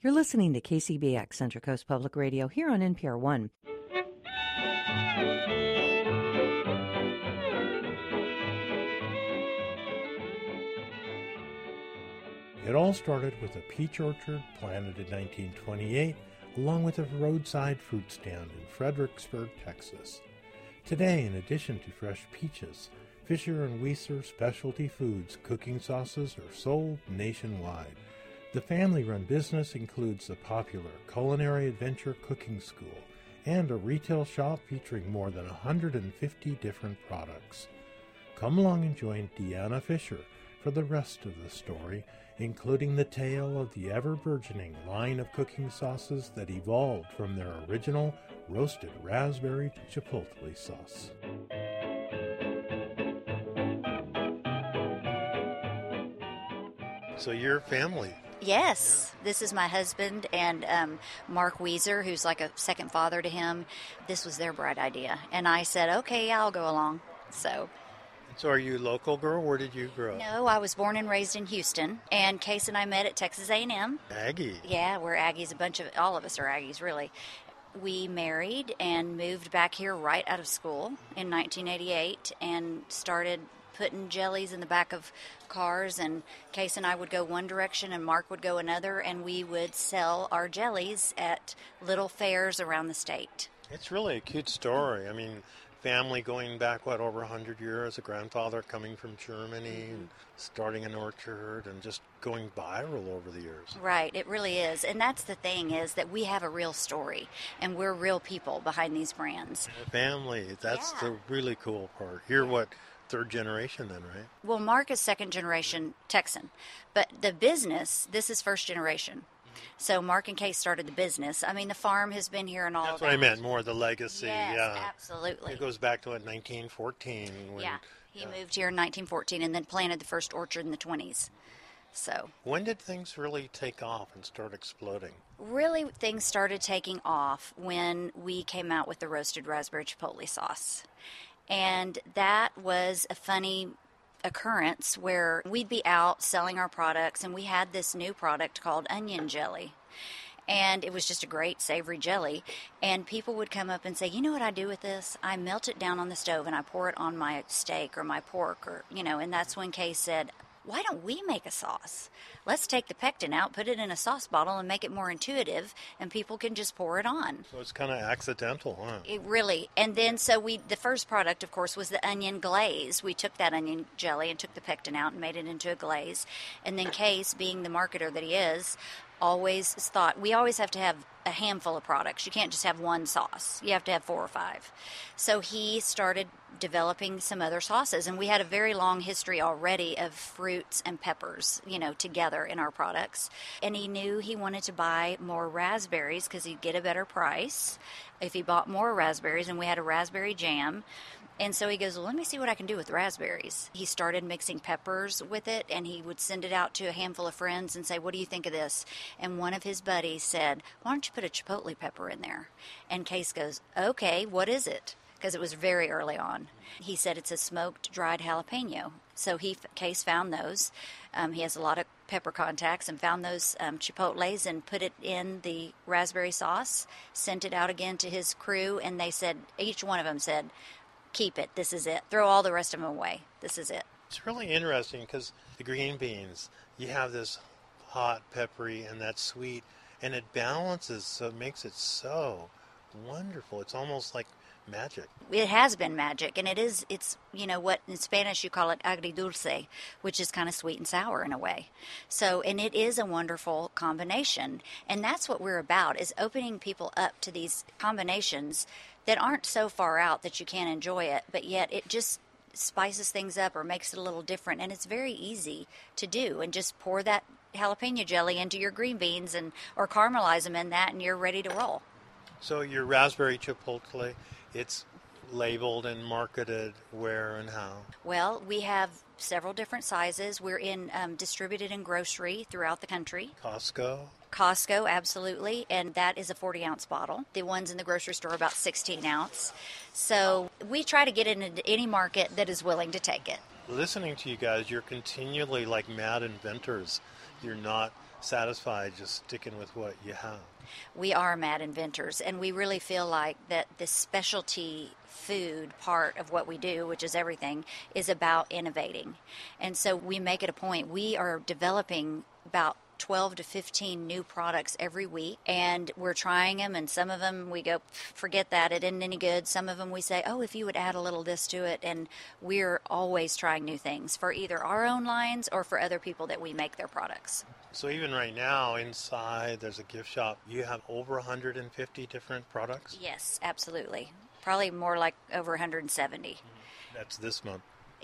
You're listening to KCBX, Central Coast Public Radio, here on NPR One. It all started with a peach orchard planted in 1928, along with a roadside fruit stand in Fredericksburg, Texas. Today, in addition to fresh peaches, Fisher & Weiser Specialty Foods cooking sauces are sold nationwide. The family-run business includes the popular Culinary Adventure Cooking School and a retail shop featuring more than 150 different products. Come along and join Deanna Fisher for the rest of the story, including the tale of the ever-burgeoning line of cooking sauces that evolved from their original roasted raspberry chipotle sauce. So your family. Yes, this is my husband and Mark Weiser, who's like a second father to him. This was their bright idea. And I said, okay, I'll go along. So are you a local girl? Where did you grow up? No, I was born and raised in Houston. And Case and I met at Texas A&M. Aggie. Yeah, we're Aggies. All of us are Aggies, really. We married and moved back here right out of school in 1988 and started putting jellies in the back of cars, and Case and I would go one direction and Mark would go another, and we would sell our jellies at little fairs around the state. It's really a cute story. I mean, family going back, over 100 years, a grandfather coming from Germany and starting an orchard and just going viral over the years. Right, it really is. And that's the thing, is that we have a real story, and we're real people behind these brands. Family, that's the really cool part. You're what, third generation then, right? Well, Mark is second generation Texan, but the business, this is first generation. So Mark and Case started the business. I mean, the farm has been here and all That's that. what I meant, more the legacy. Yes, yeah, absolutely. It goes back to 1914. He moved here in 1914 and then planted the first orchard in the 20s. So when did things really take off and start exploding? Really, things started taking off when we came out with the roasted raspberry chipotle sauce. And that was a funny occurrence where we'd be out selling our products, and we had this new product called onion jelly. And it was just a great savory jelly. And people would come up and say, you know what I do with this? I melt it down on the stove and I pour it on my steak or my pork, or, and that's when Kay said, why don't we make a sauce? Let's take the pectin out, put it in a sauce bottle, and make it more intuitive, and people can just pour it on. So it's kind of accidental, huh? It really. And then the first product, of course, was the onion glaze. We took that onion jelly and took the pectin out and made it into a glaze. And then Case, being the marketer that he is, always thought we always have to have a handful of products. You can't just have one sauce. You have to have 4 or 5. So he started developing some other sauces, and we had a very long history already of fruits and peppers, together in our products. And he knew he wanted to buy more raspberries because he'd get a better price if he bought more raspberries, and we had a raspberry jam. And so he goes, well, let me see what I can do with raspberries. He started mixing peppers with it, and he would send it out to a handful of friends and say, what do you think of this? And one of his buddies said, why don't you put a chipotle pepper in there? And Case goes, okay, what is it? Because it was very early on. He said it's a smoked dried jalapeno. So Case found those. He has a lot of pepper contacts and found those chipotles and put it in the raspberry sauce, sent it out again to his crew, and they said, each one of them said, keep it, this is it. Throw all the rest of them away, this is it. It's really interesting because the green beans, you have this hot, peppery, and that sweet, and it balances, so it makes it so wonderful. It's almost like magic. It has been magic, and it's what in Spanish you call it agridulce, which is kind of sweet and sour in a way. So, and it is a wonderful combination, and that's what we're about, is opening people up to these combinations that aren't so far out that you can't enjoy it, but yet it just spices things up or makes it a little different, and it's very easy to do, and just pour that jalapeno jelly into your green beans or caramelize them in that, and you're ready to roll. So your raspberry chipotle, it's labeled and marketed where and how? Well, we have several different sizes. We're distributed in grocery throughout the country. Costco, absolutely, and that is a 40-ounce bottle. The ones in the grocery store are about 16-ounce. So we try to get it into any market that is willing to take it. Listening to you guys, you're continually like mad inventors. You're not satisfied just sticking with what you have. We are mad inventors, and we really feel like that the specialty food part of what we do, which is everything, is about innovating. And so we make it a point. We are developing about 12 to 15 new products every week, and we're trying them, and some of them we go, forget that, it isn't any good. Some of them we say, oh, if you would add a little this to it, and we're always trying new things for either our own lines or for other people that we make their products. So even right now, inside there's a gift shop. You have over 150 different products? Yes, absolutely. Probably more like over 170. That's this month.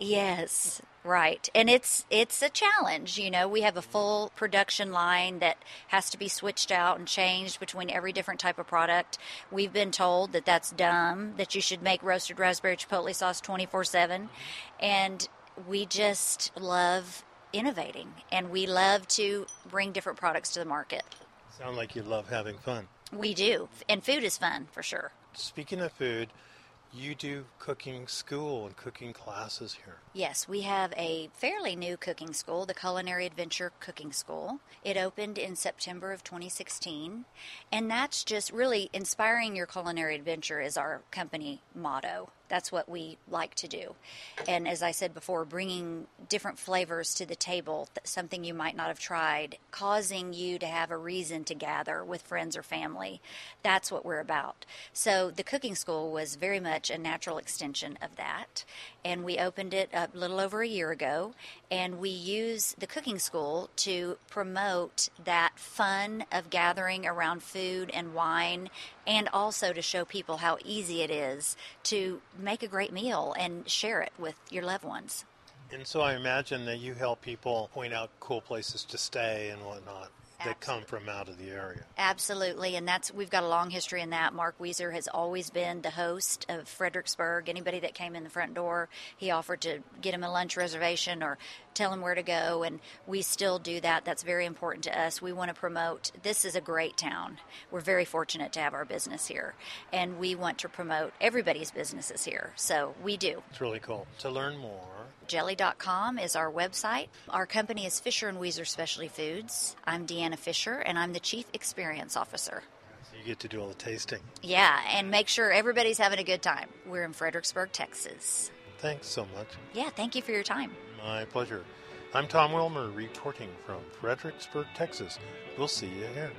Yes, right. And it's a challenge. You know, we have a full production line that has to be switched out and changed between every different type of product. We've been told that that's dumb, that you should make roasted raspberry chipotle sauce 24/7. And we just love innovating, and we love to bring different products to the market. Sound like you love having fun. We do. And food is fun, for sure. Speaking of food, you do cooking school and cooking classes here. Yes, we have a fairly new cooking school, the Culinary Adventure Cooking School. It opened in September of 2016, and that's just really inspiring your culinary adventure is our company motto. That's what we like to do. And as I said before, bringing different flavors to the table, something you might not have tried, causing you to have a reason to gather with friends or family. That's what we're about. So the cooking school was very much a natural extension of that. And we opened it a little over a year ago. And we use the cooking school to promote that fun of gathering around food and wine, and also to show people how easy it is to make a great meal and share it with your loved ones. And so I imagine that you help people point out cool places to stay and whatnot that come from out of the area. Absolutely, and we've got a long history in that. Mark Weiser has always been the host of Fredericksburg. Anybody that came in the front door, he offered to get him a lunch reservation or tell him where to go, and we still do that. That's very important to us. We want to promote, this is a great town. We're very fortunate to have our business here, and we want to promote everybody's businesses here, so we do. It's really cool. To learn more, Jelly.com is our website. Our company is Fisher & Weiser Specialty Foods. I'm Deanna Fisher, and I'm the Chief Experience Officer. So you get to do all the tasting. Yeah, and make sure everybody's having a good time. We're in Fredericksburg, Texas. Thanks so much. Yeah, thank you for your time. My pleasure. I'm Tom Wilmer, reporting from Fredericksburg, Texas. We'll see you here.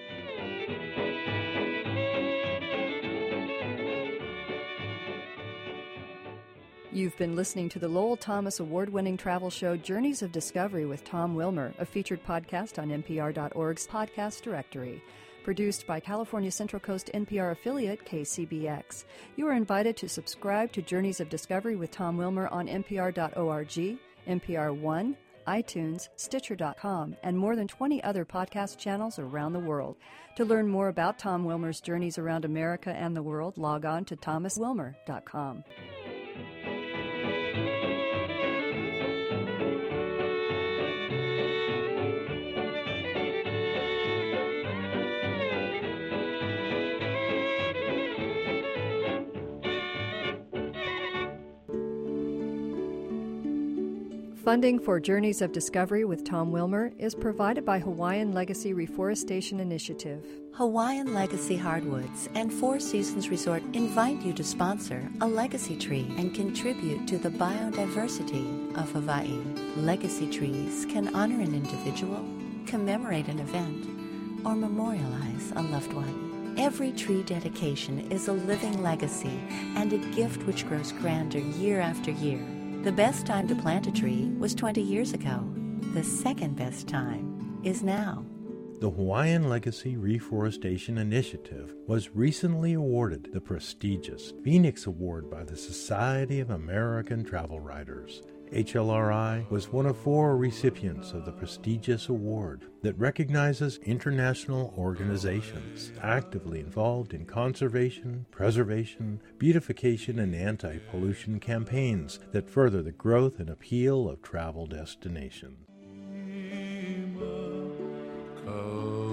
You've been listening to the Lowell Thomas award-winning travel show Journeys of Discovery with Tom Wilmer, a featured podcast on NPR.org's podcast directory. Produced by California Central Coast NPR affiliate KCBX. You are invited to subscribe to Journeys of Discovery with Tom Wilmer on NPR.org, NPR One, iTunes, Stitcher.com, and more than 20 other podcast channels around the world. To learn more about Tom Wilmer's journeys around America and the world, log on to thomaswilmer.com. Funding for Journeys of Discovery with Tom Wilmer is provided by Hawaiian Legacy Reforestation Initiative. Hawaiian Legacy Hardwoods and Four Seasons Resort invite you to sponsor a legacy tree and contribute to the biodiversity of Hawaii. Legacy trees can honor an individual, commemorate an event, or memorialize a loved one. Every tree dedication is a living legacy and a gift which grows grander year after year. The best time to plant a tree was 20 years ago. The second best time is now. The Hawaiian Legacy Reforestation Initiative was recently awarded the prestigious Phoenix Award by the Society of American Travel Writers. HLRI was one of 4 recipients of the prestigious award that recognizes international organizations actively involved in conservation, preservation, beautification, and anti-pollution campaigns that further the growth and appeal of travel destinations.